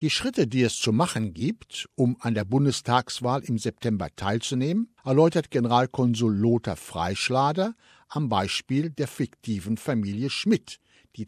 Die Schritte, die es zu machen gibt, um an der Bundestagswahl im September teilzunehmen, erläutert Generalkonsul Lothar Freischlader am Beispiel der fiktiven Familie Schmidt, die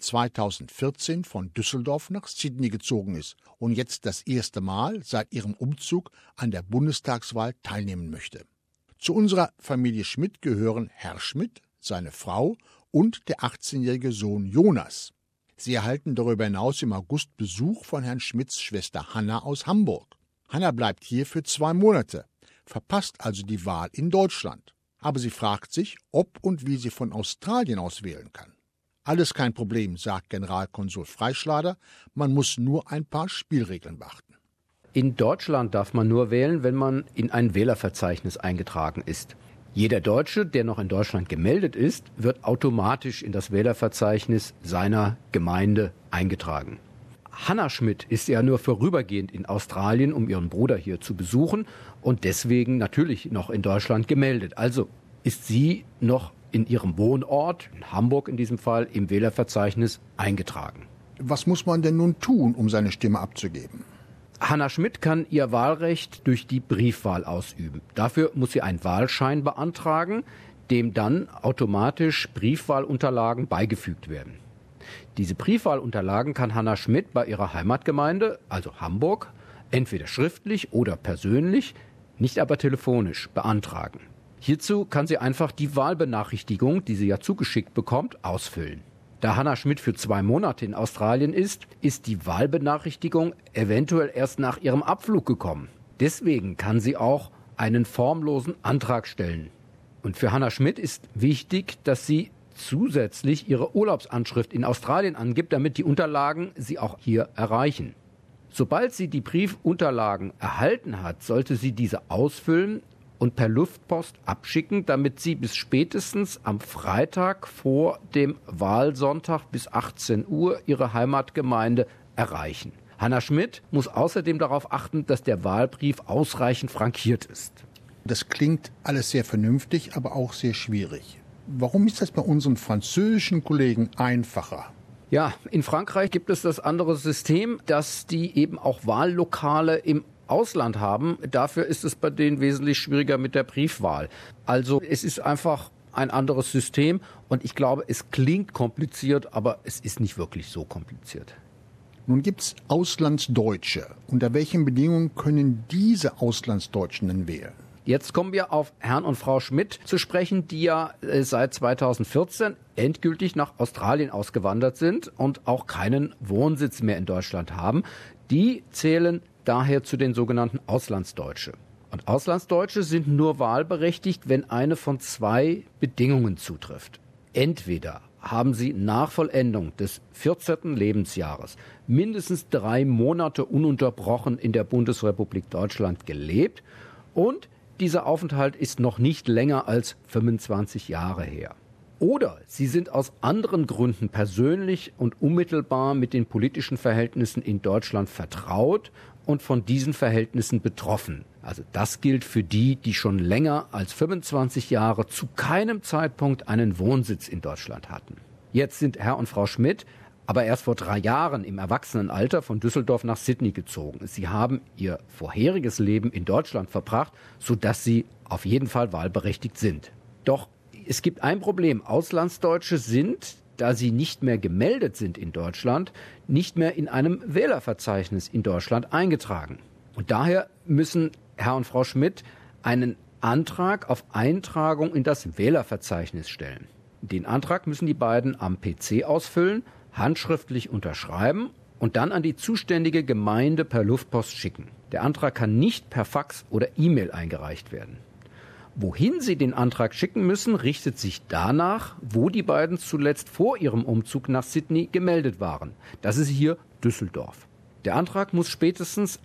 2014 von Düsseldorf nach Sydney gezogen ist und jetzt das erste Mal seit ihrem Umzug an der Bundestagswahl teilnehmen möchte. Zu unserer Familie Schmidt gehören Herr Schmidt, seine Frau und der 18-jährige Sohn Jonas. Sie erhalten darüber hinaus im August Besuch von Herrn Schmidts Schwester Hanna aus Hamburg. Hanna bleibt hier für 2 Monate, verpasst also die Wahl in Deutschland. Aber sie fragt sich, ob und wie sie von Australien aus wählen kann. Alles kein Problem, sagt Generalkonsul Freischlader, man muss nur ein paar Spielregeln beachten. In Deutschland darf man nur wählen, wenn man in ein Wählerverzeichnis eingetragen ist. Jeder Deutsche, der noch in Deutschland gemeldet ist, wird automatisch in das Wählerverzeichnis seiner Gemeinde eingetragen. Hanna Schmidt ist ja nur vorübergehend in Australien, um ihren Bruder hier zu besuchen und deswegen natürlich noch in Deutschland gemeldet. Also ist sie noch in ihrem Wohnort, in Hamburg in diesem Fall, im Wählerverzeichnis eingetragen. Was muss man denn nun tun, um seine Stimme abzugeben? Hanna Schmidt kann ihr Wahlrecht durch die Briefwahl ausüben. Dafür muss sie einen Wahlschein beantragen, dem dann automatisch Briefwahlunterlagen beigefügt werden. Diese Briefwahlunterlagen kann Hanna Schmidt bei ihrer Heimatgemeinde, also Hamburg, entweder schriftlich oder persönlich, nicht aber telefonisch beantragen. Hierzu kann sie einfach die Wahlbenachrichtigung, die sie ja zugeschickt bekommt, ausfüllen. Da Hanna Schmidt für 2 Monate in Australien ist die Wahlbenachrichtigung eventuell erst nach ihrem Abflug gekommen. Deswegen kann sie auch einen formlosen Antrag stellen. Und für Hanna Schmidt ist wichtig, dass sie zusätzlich ihre Urlaubsanschrift in Australien angibt, damit die Unterlagen sie auch hier erreichen. Sobald sie die Briefunterlagen erhalten hat, sollte sie diese ausfüllen und per Luftpost abschicken, damit sie bis spätestens am Freitag vor dem Wahlsonntag bis 18 Uhr ihre Heimatgemeinde erreichen. Hanna Schmidt muss außerdem darauf achten, dass der Wahlbrief ausreichend frankiert ist. Das klingt alles sehr vernünftig, aber auch sehr schwierig. Warum ist das bei unseren französischen Kollegen einfacher? Ja, in Frankreich gibt es das andere System, dass die eben auch Wahllokale im Ausland haben. Dafür ist es bei denen wesentlich schwieriger mit der Briefwahl. Also es ist einfach ein anderes System und ich glaube, es klingt kompliziert, aber es ist nicht wirklich so kompliziert. Nun gibt es Auslandsdeutsche. Unter welchen Bedingungen können diese Auslandsdeutschen denn wählen? Jetzt kommen wir auf Herrn und Frau Schmidt zu sprechen, die ja seit 2014 endgültig nach Australien ausgewandert sind und auch keinen Wohnsitz mehr in Deutschland haben. Die zählen daher zu den sogenannten Auslandsdeutsche. Und Auslandsdeutsche sind nur wahlberechtigt, wenn eine von 2 Bedingungen zutrifft. Entweder haben sie nach Vollendung des 14. Lebensjahres mindestens 3 Monate ununterbrochen in der Bundesrepublik Deutschland gelebt und dieser Aufenthalt ist noch nicht länger als 25 Jahre her. Oder sie sind aus anderen Gründen persönlich und unmittelbar mit den politischen Verhältnissen in Deutschland vertraut und von diesen Verhältnissen betroffen. Also das gilt für die, die schon länger als 25 Jahre zu keinem Zeitpunkt einen Wohnsitz in Deutschland hatten. Jetzt sind Herr und Frau Schmidt aber erst vor 3 Jahren im Erwachsenenalter von Düsseldorf nach Sydney gezogen. Sie haben ihr vorheriges Leben in Deutschland verbracht, sodass sie auf jeden Fall wahlberechtigt sind. Doch es gibt ein Problem. Auslandsdeutsche sind, da sie nicht mehr gemeldet sind in Deutschland, nicht mehr in einem Wählerverzeichnis in Deutschland eingetragen. Und daher müssen Herr und Frau Schmidt einen Antrag auf Eintragung in das Wählerverzeichnis stellen. Den Antrag müssen die beiden am PC ausfüllen, handschriftlich unterschreiben und dann an die zuständige Gemeinde per Luftpost schicken. Der Antrag kann nicht per Fax oder E-Mail eingereicht werden. Wohin Sie den Antrag schicken müssen, richtet sich danach, wo die beiden zuletzt vor ihrem Umzug nach Sydney gemeldet waren. Das ist hier Düsseldorf. Der Antrag muss spätestens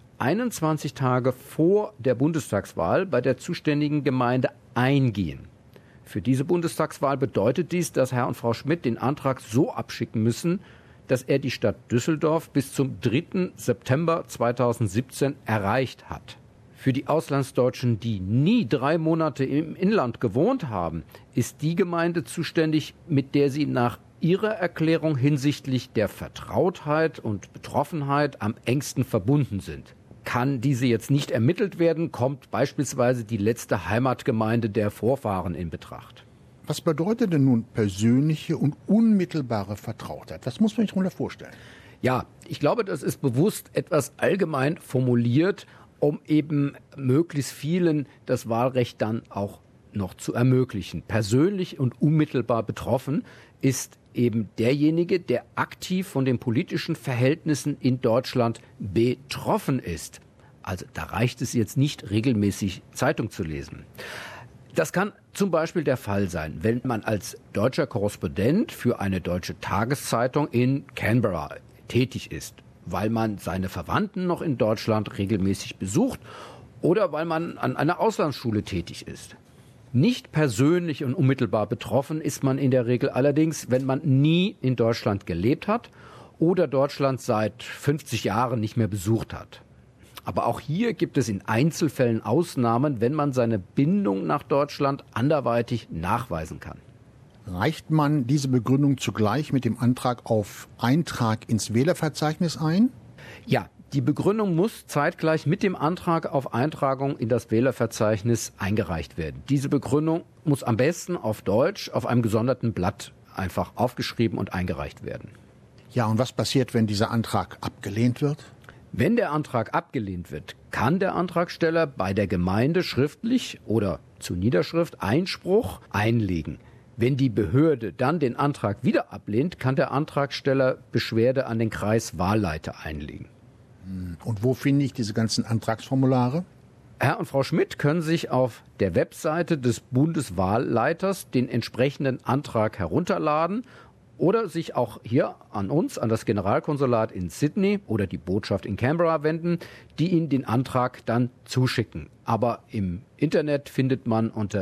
21 Tage vor der Bundestagswahl bei der zuständigen Gemeinde eingehen. Für diese Bundestagswahl bedeutet dies, dass Herr und Frau Schmidt den Antrag so abschicken müssen, dass er die Stadt Düsseldorf bis zum 3. September 2017 erreicht hat. Für die Auslandsdeutschen, die nie 3 Monate im Inland gewohnt haben, ist die Gemeinde zuständig, mit der sie nach ihre Erklärung hinsichtlich der Vertrautheit und Betroffenheit am engsten verbunden sind. Kann diese jetzt nicht ermittelt werden, kommt beispielsweise die letzte Heimatgemeinde der Vorfahren in Betracht. Was bedeutet denn nun persönliche und unmittelbare Vertrautheit? Was muss man sich darunter vorstellen? Ja, ich glaube, das ist bewusst etwas allgemein formuliert, um eben möglichst vielen das Wahlrecht dann auch noch zu ermöglichen. Persönlich und unmittelbar betroffen ist eben derjenige, der aktiv von den politischen Verhältnissen in Deutschland betroffen ist. Also da reicht es jetzt nicht, regelmäßig Zeitung zu lesen. Das kann zum Beispiel der Fall sein, wenn man als deutscher Korrespondent für eine deutsche Tageszeitung in Canberra tätig ist, weil man seine Verwandten noch in Deutschland regelmäßig besucht oder weil man an einer Auslandsschule tätig ist. Nicht persönlich und unmittelbar betroffen ist man in der Regel allerdings, wenn man nie in Deutschland gelebt hat oder Deutschland seit 50 Jahren nicht mehr besucht hat. Aber auch hier gibt es in Einzelfällen Ausnahmen, wenn man seine Bindung nach Deutschland anderweitig nachweisen kann. Reicht man diese Begründung zugleich mit dem Antrag auf Eintrag ins Wählerverzeichnis ein? Ja, die Begründung muss zeitgleich mit dem Antrag auf Eintragung in das Wählerverzeichnis eingereicht werden. Diese Begründung muss am besten auf Deutsch auf einem gesonderten Blatt einfach aufgeschrieben und eingereicht werden. Ja, und was passiert, wenn dieser Antrag abgelehnt wird? Wenn der Antrag abgelehnt wird, kann der Antragsteller bei der Gemeinde schriftlich oder zu Niederschrift Einspruch einlegen. Wenn die Behörde dann den Antrag wieder ablehnt, kann der Antragsteller Beschwerde an den Kreiswahlleiter einlegen. Und wo finde ich diese ganzen Antragsformulare? Herr und Frau Schmidt können sich auf der Webseite des Bundeswahlleiters den entsprechenden Antrag herunterladen oder sich auch hier an uns, an das Generalkonsulat in Sydney oder die Botschaft in Canberra wenden, die Ihnen den Antrag dann zuschicken. Aber im Internet findet man unter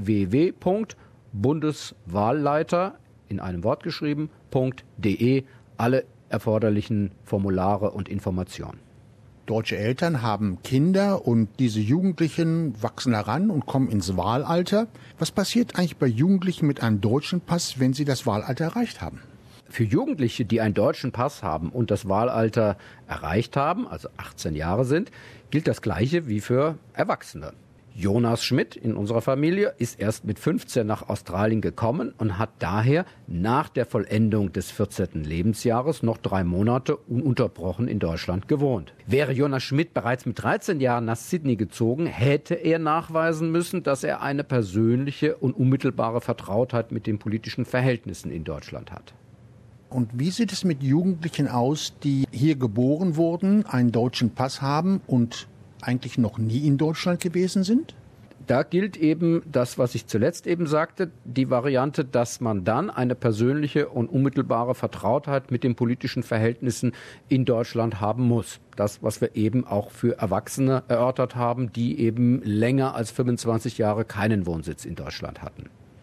www.bundeswahlleiter in einem Wort geschrieben.de alle erforderlichen Formulare und Informationen. Deutsche Eltern haben Kinder und diese Jugendlichen wachsen heran und kommen ins Wahlalter. Was passiert eigentlich bei Jugendlichen mit einem deutschen Pass, wenn sie das Wahlalter erreicht haben? Für Jugendliche, die einen deutschen Pass haben und das Wahlalter erreicht haben, also 18 Jahre sind, gilt das Gleiche wie für Erwachsene. Jonas Schmidt in unserer Familie ist erst mit 15 nach Australien gekommen und hat daher nach der Vollendung des 14. Lebensjahres noch 3 Monate ununterbrochen in Deutschland gewohnt. Wäre Jonas Schmidt bereits mit 13 Jahren nach Sydney gezogen, hätte er nachweisen müssen, dass er eine persönliche und unmittelbare Vertrautheit mit den politischen Verhältnissen in Deutschland hat. Und wie sieht es mit Jugendlichen aus, die hier geboren wurden, einen deutschen Pass haben und eigentlich noch nie in Deutschland gewesen sind? Da gilt eben das, was ich zuletzt eben sagte, die Variante, dass man dann eine persönliche und unmittelbare Vertrautheit mit den politischen Verhältnissen in Deutschland haben muss. Das, was wir eben auch für Erwachsene erörtert haben, die eben länger als 25 Jahre keinen Wohnsitz in Deutschland hatten.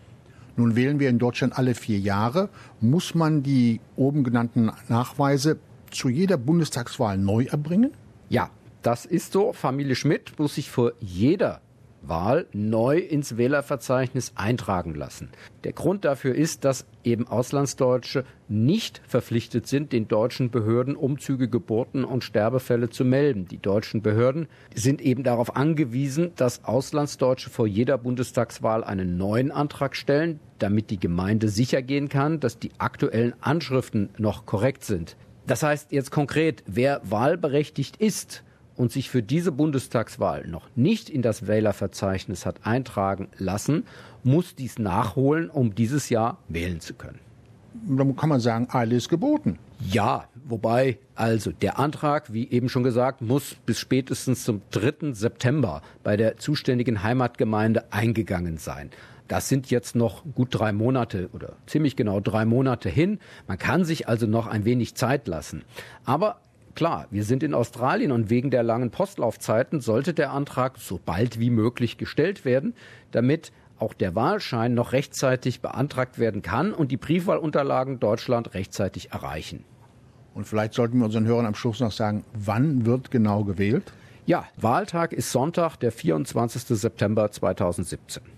Nun wählen wir in Deutschland alle 4 Jahre. Muss man die oben genannten Nachweise zu jeder Bundestagswahl neu erbringen? Ja. Das ist so. Familie Schmidt muss sich vor jeder Wahl neu ins Wählerverzeichnis eintragen lassen. Der Grund dafür ist, dass eben Auslandsdeutsche nicht verpflichtet sind, den deutschen Behörden Umzüge, Geburten und Sterbefälle zu melden. Die deutschen Behörden sind eben darauf angewiesen, dass Auslandsdeutsche vor jeder Bundestagswahl einen neuen Antrag stellen, damit die Gemeinde sicher gehen kann, dass die aktuellen Anschriften noch korrekt sind. Das heißt jetzt konkret, wer wahlberechtigt ist und sich für diese Bundestagswahl noch nicht in das Wählerverzeichnis hat eintragen lassen, muss dies nachholen, um dieses Jahr wählen zu können. Dann kann man sagen, alles geboten. Ja, wobei also der Antrag, wie eben schon gesagt, muss bis spätestens zum 3. September bei der zuständigen Heimatgemeinde eingegangen sein. Das sind jetzt noch gut 3 Monate oder ziemlich genau 3 Monate hin. Man kann sich also noch ein wenig Zeit lassen. Aber klar, wir sind in Australien und wegen der langen Postlaufzeiten sollte der Antrag so bald wie möglich gestellt werden, damit auch der Wahlschein noch rechtzeitig beantragt werden kann und die Briefwahlunterlagen Deutschland rechtzeitig erreichen. Und vielleicht sollten wir unseren Hörern am Schluss noch sagen, wann wird genau gewählt? Ja, Wahltag ist Sonntag, der 24. September 2017.